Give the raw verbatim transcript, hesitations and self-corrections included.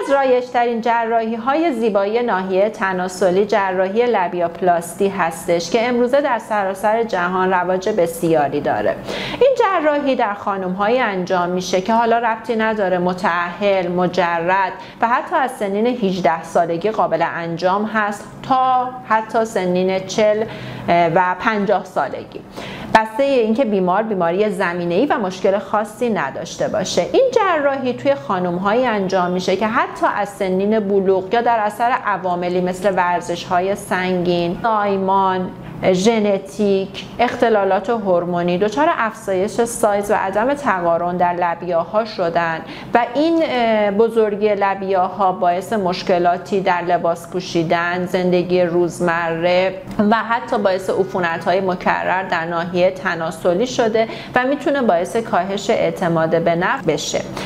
از رایج‌ترین جراحی‌های زیبایی ناحیه تناسلی جراحی لبیاپلاستی هستش که امروزه در سراسر جهان رواج بسیاری داره. این جراحی در خانم‌های انجام میشه که حالا ربطی نداره متأهل، مجرد و حتی از سنین هجده سالگی قابل انجام هست تا حتی سنین چهل و پنجاه سالگی. بسته اینکه بیمار بیماری زمینه‌ای و مشکل خاصی نداشته باشه. این جراحی توی خانم‌هایی انجام میشه که حتی از سنین بلوغ یا در اثر عواملی مثل ورزش‌های سنگین، زایمان، ژنتیک، اختلالات هورمونی دچار افزایش سایز و عدم تقارن در لبیاها شدن و این بزرگی لبیاها باعث مشکلاتی در لباس پوشیدن، زندگی روزمره و حتی باعث عفونت‌های مکرر در ناحیه تناسلی شده و میتونه باعث کاهش اعتماد به نفس بشه.